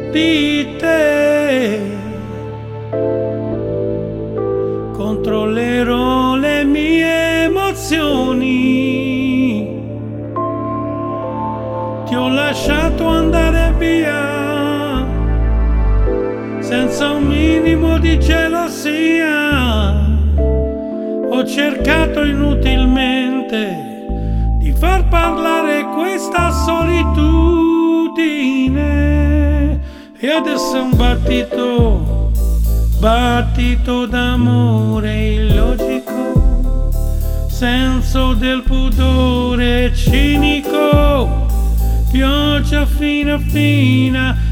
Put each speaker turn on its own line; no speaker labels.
di te. Controllerò le mie emozioni. Ti ho lasciato andare via senza un minimo di gelosia. Ho cercato inutilmente di far parlare questa solitudine, e adesso è un battito d'amore illogico, senso del pudore cinico, pioggia fina fina